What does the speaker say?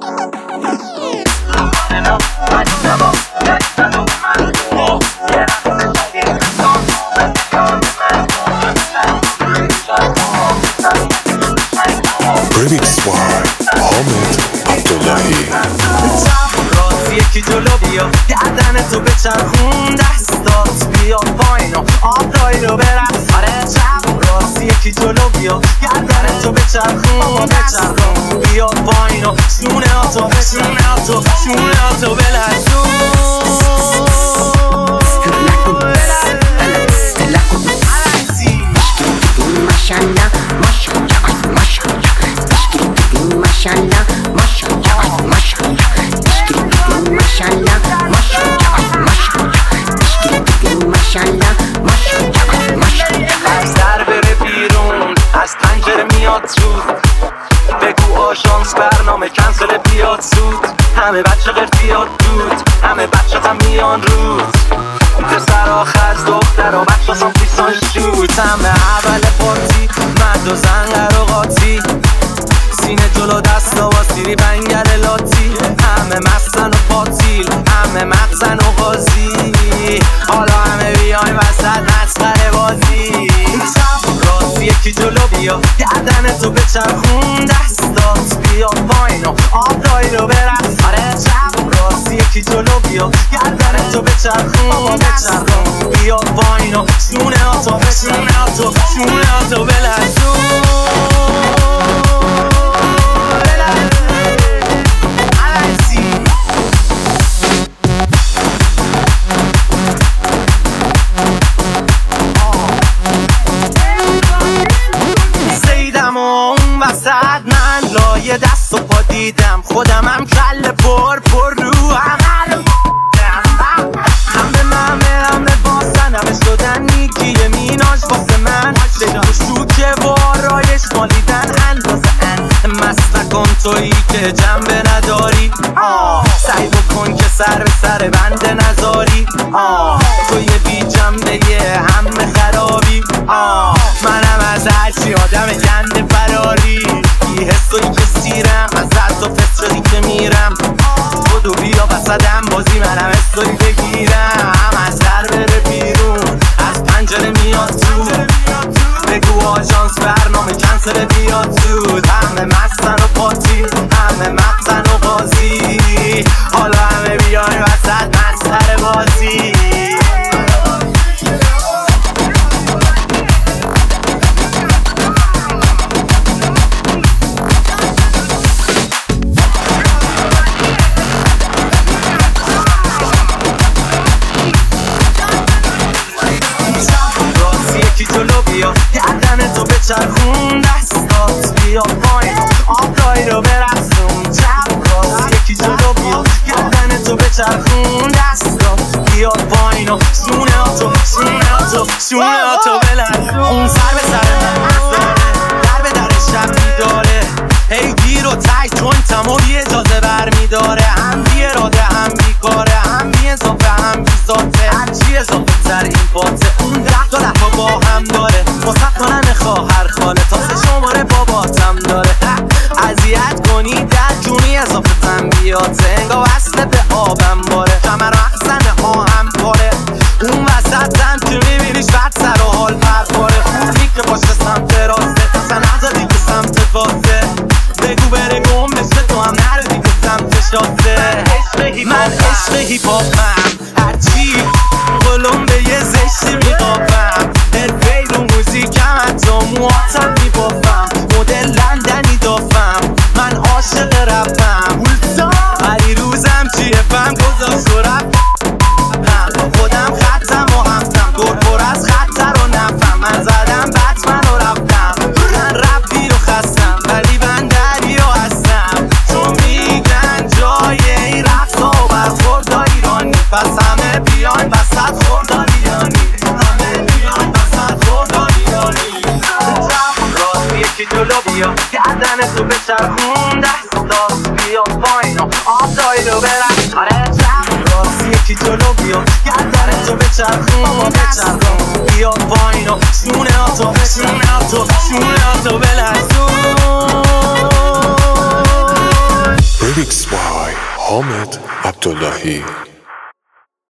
Remix by حامد عبداللهی. یکی جلو بیا گردن تو بچرخون دستات بیا پایین و آبرایی رو برقص. آره چپ راست یکی جلو بیا گردن تو بچرخون بیا پایین و شونه آتو بلرزون. در بره بیرون از پنجره میاد زود، بگو آژانس برنامه کنسل بیاد زود. همه بچه قرطیات دود، همه بچه هم میان روز. پسر آخر دختر و بچه هم پیسان شود. همه اول پارتی مرد و زن قراغاتی، سینه جلو دستا با سیری بنگر لاتی. همه مستن و پاتیل، همه مغزن و غازی. حالا همه بیاین وسط مسخره بازی. راست یکی جلو بیا گردن تو بچرخون دستات بیا پایین و آبرایی رو برقص. آره چپ راست یکی جلو بیا گردن تو بچرخون بیا پایین و شونه آتو بلرزون. من لایه دست و پا دیدم، خودم هم کل پر رو همه باسن همه شدن نیکی میناش واسه من. شوکه و آرایش مالیدن اندازه مست نکن تویی که جنبه نداری. سعی بکن که سر به سر بنده نذاری. توی بی جنبه همه خرابی. منم از هرچی آدم گنده فراری. بی حسوی که سیرم از رد و فسری که میرم. خودو بیا وسطم بازی منم استوری بگیرم. از در بره بیرون از پنجره میاد زود، بگو آژانس برنامه کنسل بیاد زود. همه مستن و پاتی، همه مغزن و غازی. حالا همه بیاین وسط مسخره بازی. جلو بیا گردن تو بچرخون دستات بیا پایین آبرایی رو برقصون. چپ راست یکی جلو بیا گردن تو بچرخون دستات بیا پایین و شونه آتو بلرزون. اون سر به سر من داره، در به در شب میداره. هی گیر و تای جوینتم و بی اجازه برمیداره. هم بی اراده هم بیکاره، هم بی اضافه هم بی ذاته. هرچی اضافه تر این باته. اون 10 تا لفا با هم داره، واسه کنن خواهر خاله تازه شماره باباتم داره. اذیت کنی در جونی اضافه تنبیاته. انگاه وصله به آبم باره، کمر و اخزن آهم باره. اون وسطم که میبینیش بد سر و حال برخوره. خوبی که باشه سمت راسته، اصلا نزدی که سمت واسه. بگو بره گم بشه تو هم نردی که سمت شاسته. من عشق هیپاپم، هرچی قلم به یه زشتی میقاپم. حرفه‌ای رو موزیکم حتی موهاتم میبافم. مدل لندنی دافم، من عاشق رپم. هری روزم چیه فهم گذاشت و رفتم. خودم خطم و همتم دور پر از خطر و نفهم. من زدم بطمن و رفتم. من رپی رو خستم ولی من دریا هستم. چون میگن جای این رفت و برخورد ایرانی، پس همه بیان وسط خوردالیانی. راست یکی جلو بیا گردن تو بچرخون دستات بیا پایین و آبرایی رو برقص. آره چپ راست یکی جلو بیا گردن تو بچرخون بیا پایین و شونه آتو بلرزون. Mix by حامد عبداللهی.